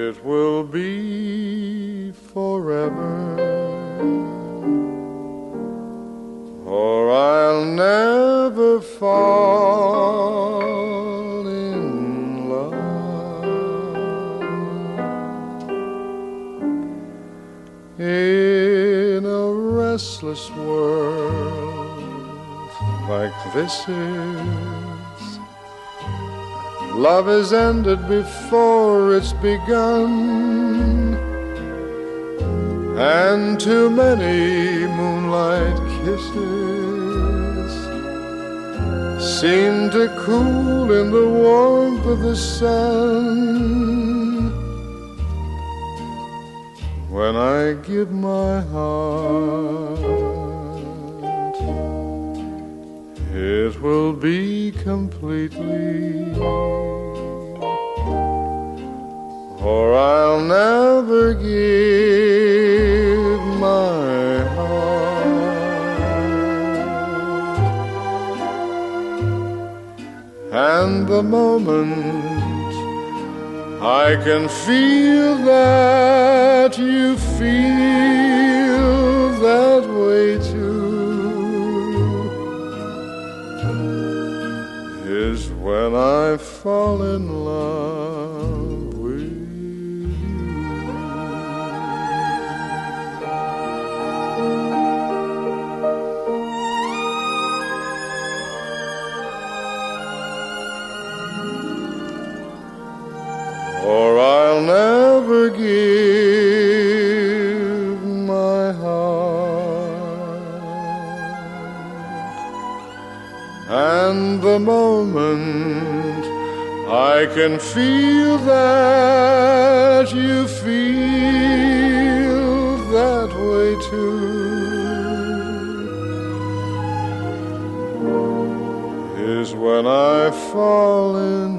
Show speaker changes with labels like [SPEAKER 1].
[SPEAKER 1] it will be forever, or I'll never fall in love. In a restless world like this is, love is ended before it's begun, and too many moonlight kisses seem to cool in the warmth of the sun. When I give my heart, it will be completely, or I'll never give my heart. And the moment I can feel that you feel that way too is when I fall in love with or I'll never give my heart. And the moment I can feel that you feel that way too is when I fall in